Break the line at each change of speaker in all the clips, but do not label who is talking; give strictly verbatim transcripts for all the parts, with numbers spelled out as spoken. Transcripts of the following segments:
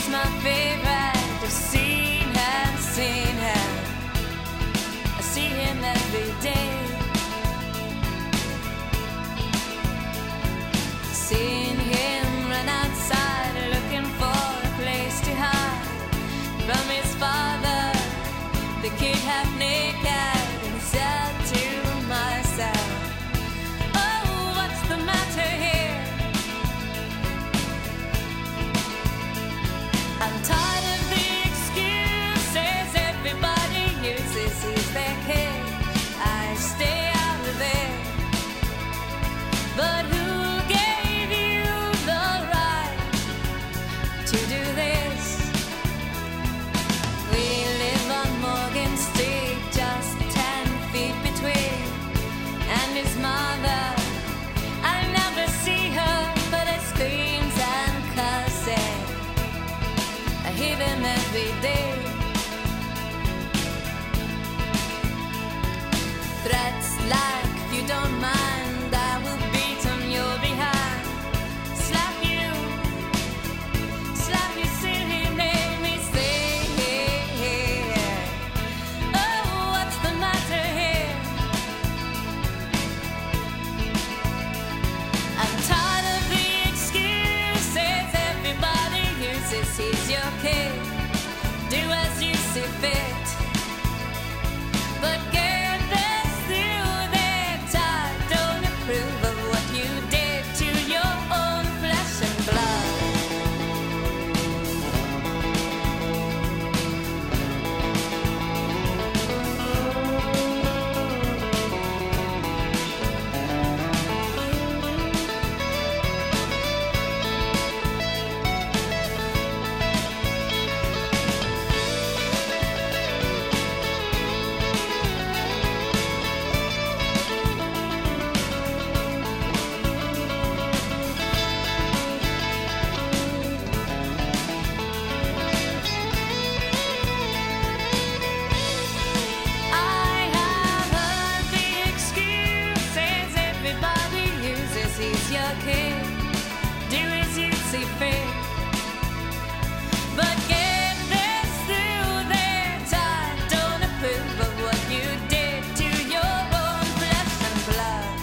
She's my favorite. I've seen him, seen him. I see him every day. Seen him run outside looking for a place to hide from his father, the kid half naked, and said to myself, oh, what's the matter here? I'm tired of the excuses everybody uses. He's their kid, I stay out of there. But who gave you the right to do this? We live on Morgan Street, just ten feet between, and his mother, I never see her, but it screams and curses. I hear them every day. Threats like, if you don't mind, I will beat on your behind. Slap you, slap you silly, make me say, oh, what's the matter here? I'm tired of the excuses everybody uses. He's your kid, do as you see fit. But get this through their time, don't approve of what you did to your own flesh and blood. He's your kid, do as you see fit. But get this through their time, don't approve of what you did to your own flesh and blood.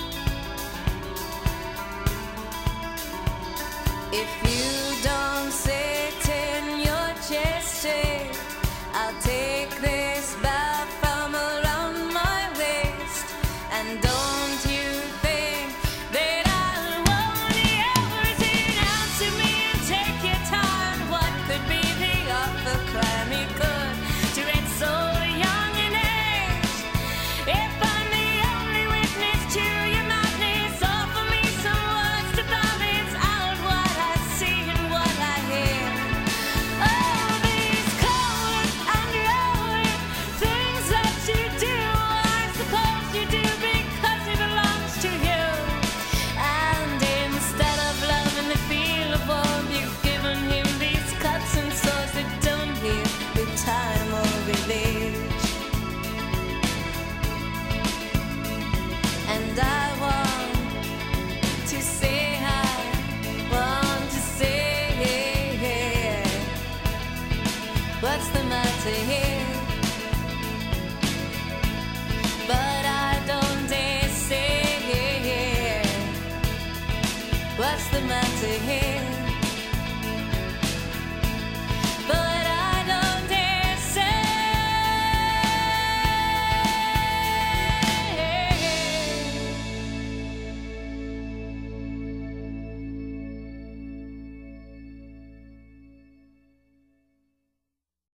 If you don't say